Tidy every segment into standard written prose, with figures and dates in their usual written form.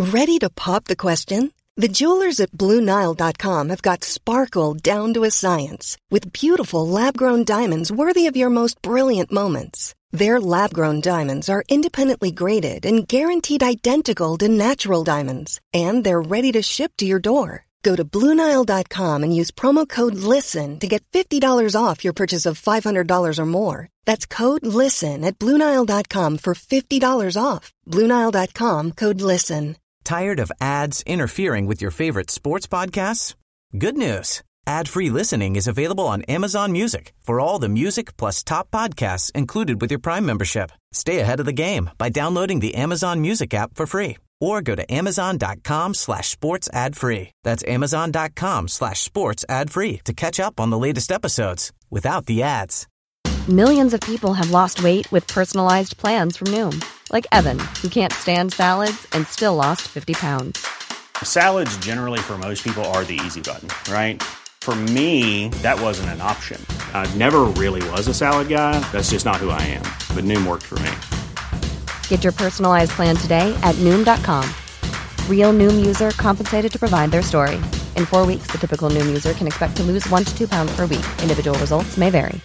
Ready to pop the question? The jewelers at BlueNile.com have got sparkle down to a science with beautiful lab-grown diamonds worthy of your most brilliant moments. Their lab-grown diamonds are independently graded and guaranteed identical to natural diamonds, and they're ready to ship to your door. Go to BlueNile.com and use promo code LISTEN to get $50 off your purchase of $500 or more. That's code LISTEN at BlueNile.com for $50 off. BlueNile.com, code LISTEN. Tired of ads interfering with your favorite sports podcasts? Good news. Ad-free listening is available on Amazon Music for all the music plus top podcasts included with your Prime membership. Stay ahead of the game by downloading the Amazon Music app for free or go to amazon.com/sports ad free. That's amazon.com/sports ad free to catch up on the latest episodes without the ads. Millions of people have lost weight with personalized plans from Noom. Like Evan, who can't stand salads and still lost 50 pounds. Salads generally for most people are the easy button, right? For me, that wasn't an option. I never really was a salad guy. That's just not who I am. But Noom worked for me. Get your personalized plan today at Noom.com. Real Noom user compensated to provide their story. In 4 weeks, the typical Noom user can expect to lose 1 to 2 pounds per week. Individual results may vary.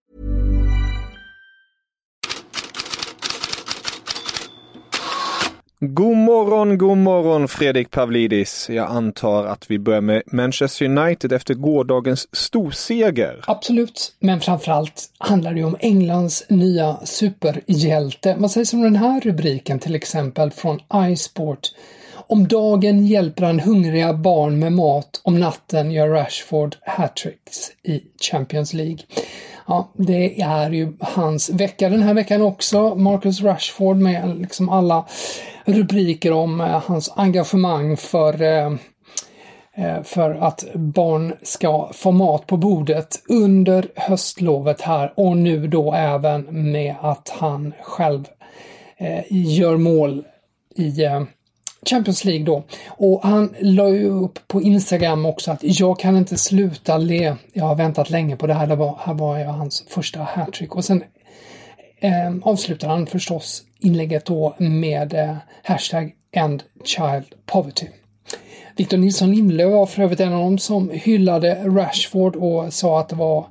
God morgon Fredrik Pavlidis. Jag antar att vi börjar med Manchester United efter gårdagens storseger. Absolut, men framförallt handlar det om Englands nya superhjälte. Man säger som den här rubriken till exempel från iSport. Om dagen hjälper han hungriga barn med mat, om natten gör Rashford hattricks i Champions League. Ja, det är ju hans vecka den här veckan också. Marcus Rashford med liksom alla rubriker om hans engagemang för att barn ska få mat på bordet under höstlovet här. Och nu då även med att han själv gör mål i Champions League då. Och han la ju upp på Instagram också att jag kan inte sluta le. Jag har väntat länge på det här. Här var ju hans första hattrick. Och sen avslutar han förstås inlägget då med hashtag End Child Poverty. Victor Nilsson Lindelöf var för övrigt en av dem som hyllade Rashford och sa att det var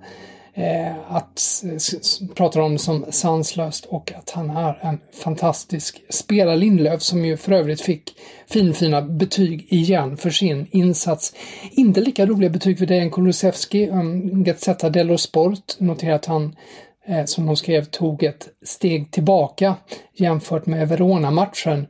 pratar om det som sanslöst och att han är en fantastisk spelare. Lindelöf som ju för övrigt fick fina betyg igen för sin insats. Inte lika roliga betyg för Dejan Kulusevski. Gazzetta dello Sport noterar att han som de skrev tog ett steg tillbaka jämfört med Verona-matchen.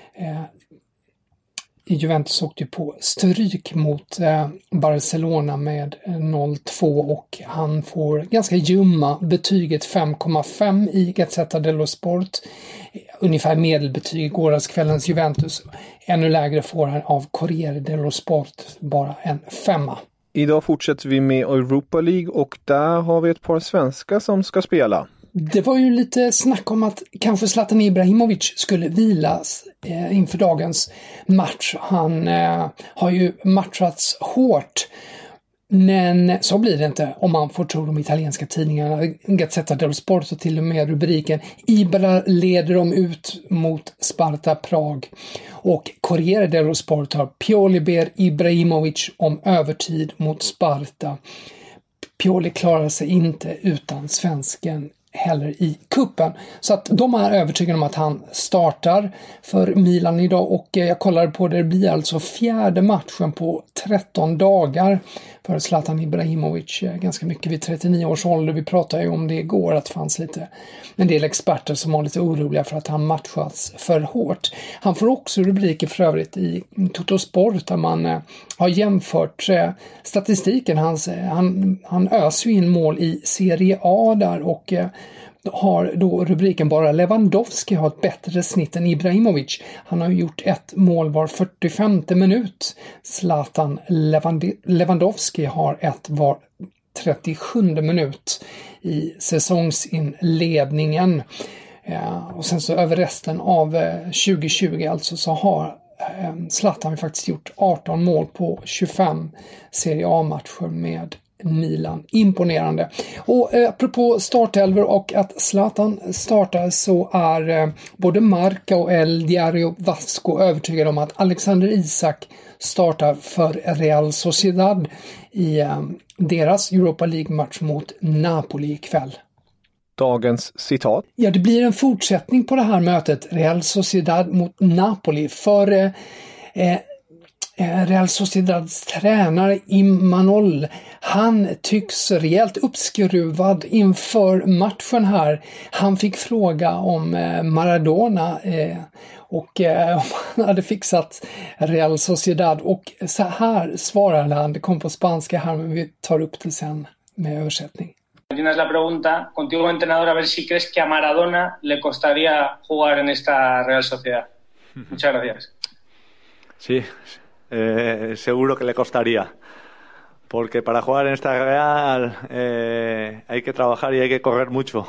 Juventus åkte på stryk mot Barcelona med 0-2 och han får ganska ljumma betyget 5,5 i Gazzetta dello Sport. Ungefär medelbetyg gårdagskvällens Juventus. Ännu lägre får han av Corriere dello Sport, bara en 5. Idag fortsätter vi med Europa League och där har vi ett par svenskar som ska spela. Det var ju lite snack om att kanske Zlatan Ibrahimovic skulle vilas inför dagens match. Han har ju matchats hårt, men så blir det inte om man får tro de italienska tidningarna. Gazzetta dello Sport och till och med rubriken Ibra leder dem ut mot Sparta Prag. Och Corriere dello Sport har Pioli ber Ibrahimovic om övertid mot Sparta. Pioli klarar sig inte utan svensken heller i kuppen. Så att de är övertygade om att han startar för Milan idag och jag kollar på det blir alltså 4:e matchen på 13 dagar för Zlatan Ibrahimovic. Ganska mycket vid 39 års ålder. Vi pratade ju om det igår att det fanns en del experter som var lite oroliga för att han matchats för hårt. Han får också rubriker för övrigt i Tuttosport där man har jämfört statistiken. Han öser ju in mål i Serie A där och har då rubriken bara Lewandowski har ett bättre snitt än Ibrahimovic. Han har gjort ett mål var 45:e minut. Zlatan Lewandowski har ett var 37:e minut i säsongsinledningen. Och sen så över resten av 2020 alltså så har Zlatan faktiskt gjort 18 mål på 25 Serie A-matcher med Milan. Imponerande. Och apropå startelver och att Zlatan startar, så är både Marca och El Diario Vasco övertygade om att Alexander Isak startar för Real Sociedad i deras Europa League-match mot Napoli ikväll. Dagens citat. Ja, det blir en fortsättning på det här mötet, Real Sociedad mot Napoli, för Real Sociedads tränare Imanol, han tycks rejält uppskruvad inför matchen här. Han fick fråga om Maradona och om han hade fixat Real Sociedad, och så här svarade han. Det kom på spanska här, men vi tar upp det sen med översättning. Tienes la pregunta, contigo entrenador, a ver si crees que a Maradona le costaría jugar en esta Real Sociedad. Muchas gracias. Sí, seguro que le costaría. Porque para jugar en esta Real hay que trabajar y hay que correr mucho.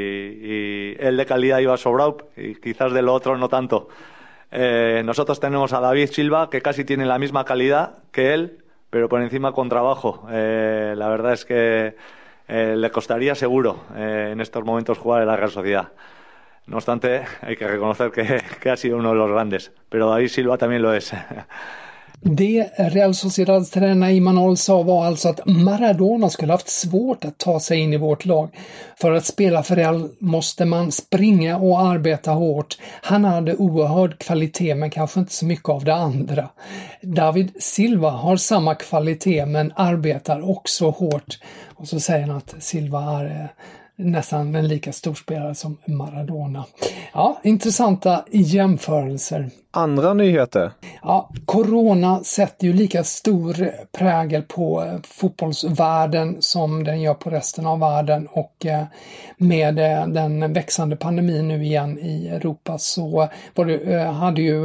Y él de calidad iba sobrado y quizás de lo otro no tanto. Nosotros tenemos a David Silva, que casi tiene la misma calidad que él, pero por encima con trabajo. La verdad es que le costaría seguro en estos momentos jugar en la Real Sociedad. No obstante, hay que reconocer que ha sido uno de los grandes, pero David Silva también lo es. Det Real Sociedads tränare Imanol sa var alltså att Maradona skulle haft svårt att ta sig in i vårt lag. För att spela för Real måste man springa och arbeta hårt. Han hade oerhörd kvalitet, men kanske inte så mycket av det andra. David Silva har samma kvalitet men arbetar också hårt. Och så säger han att Silva är nästan en lika stor spelare som Maradona. Ja, intressanta jämförelser. Andra nyheter? Ja, corona sätter ju lika stor prägel på fotbollsvärlden som den gör på resten av världen, och med den växande pandemin nu igen i Europa så hade ju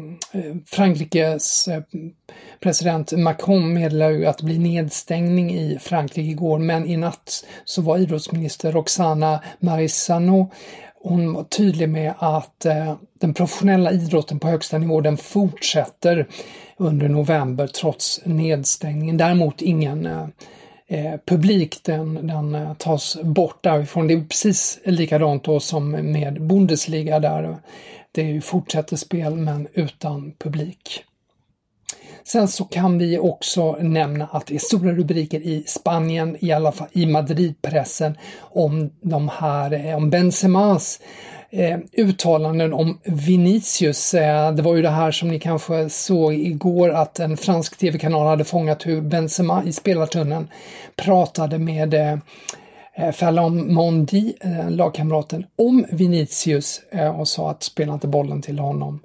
Frankrikes president Macron meddelade ju att det blir nedstängning i Frankrike igår, men i natt så var idrottsminister Roxana Marisano, hon var tydlig med att den professionella idrotten på högsta nivå, den fortsätter under november trots nedstängningen. Däremot ingen publik, den tas bort därifrån. Det är precis likadant då som med Bundesliga, där det fortsätter spel men utan publik. Sen så kan vi också nämna att det är stora rubriker i Spanien, i alla fall i Madridpressen, om om Benzemas uttalanden om Vinicius. Det var ju det här som ni kanske såg igår, att en fransk tv-kanal hade fångat hur Benzema i spelartunneln pratade med Ferland Mendy, lagkamraten, om Vinicius och sa att spela inte bollen till honom.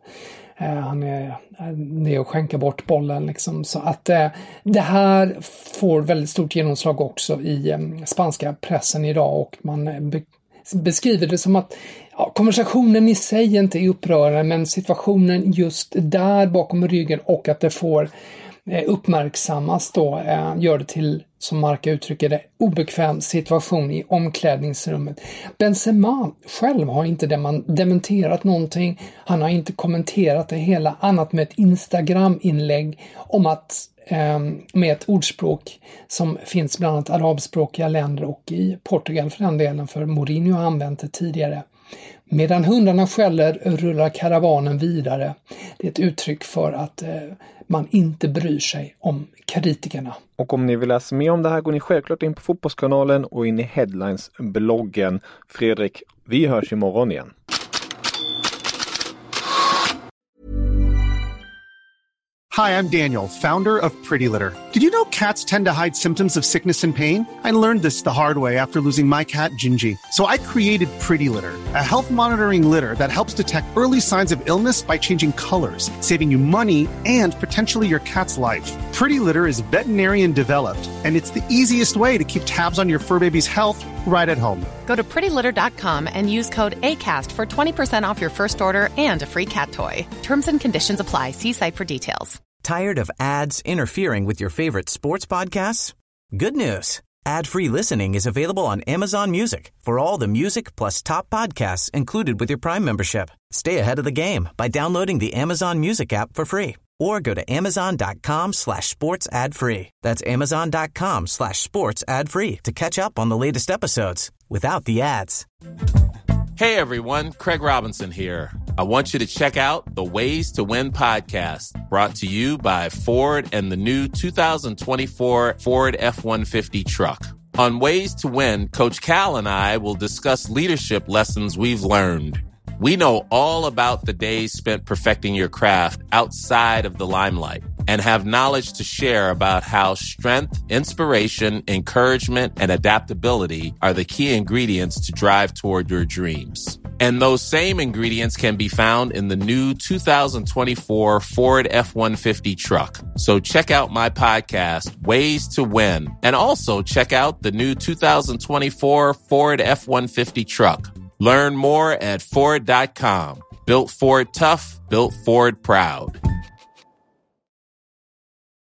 Det är att skänka bort bollen liksom. Så att det här får väldigt stort genomslag också i spanska pressen idag, och man beskriver det som att konversationen i sig inte är upprörande, men situationen just där bakom ryggen och att det får uppmärksammas då gör det till, som Marca uttrycker det, obekväm situation i omklädningsrummet. Benzema själv har inte dementerat någonting. Han har inte kommenterat det hela annat med ett Instagram-inlägg om att med ett ordspråk som finns bland annat arabspråkiga länder och i Portugal för den delen, för Mourinho har använt det tidigare. Medan hundarna skäller rullar karavanen vidare. Det är ett uttryck för att man inte bryr sig om kritikerna. Och om ni vill läsa mer om det här går ni självklart in på Fotbollskanalen och in i Headlines-bloggen. Fredrik, vi hörs imorgon igen. Hi, I'm Daniel, founder of Pretty Litter. Did you know cats tend to hide symptoms of sickness and pain? I learned this the hard way after losing my cat, Gingy. So I created Pretty Litter, a health monitoring litter that helps detect early signs of illness by changing colors, saving you money and potentially your cat's life. Pretty Litter is veterinarian developed, and it's the easiest way to keep tabs on your fur baby's health right at home. Go to prettylitter.com and use code ACAST for 20% off your first order and a free cat toy. Terms and conditions apply. See site for details. Tired of ads interfering with your favorite sports podcasts? Good news. Ad-free listening is available on Amazon Music for all the music plus top podcasts included with your Prime membership. Stay ahead of the game by downloading the Amazon Music app for free or go to amazon.com/sports ad free. That's amazon.com/sports ad free to catch up on the latest episodes without the ads. Hey everyone, Craig Robinson here. I want you to check out the Ways to Win podcast, brought to you by Ford and the new 2024 Ford F-150 truck. On Ways to Win, Coach Cal and I will discuss leadership lessons we've learned. We know all about the days spent perfecting your craft outside of the limelight and have knowledge to share about how strength, inspiration, encouragement, and adaptability are the key ingredients to drive toward your dreams. And those same ingredients can be found in the new 2024 Ford F-150 truck. So check out my podcast, Ways to Win, and also check out the new 2024 Ford F-150 truck. Learn more at Ford.com. Built Ford tough, built Ford proud.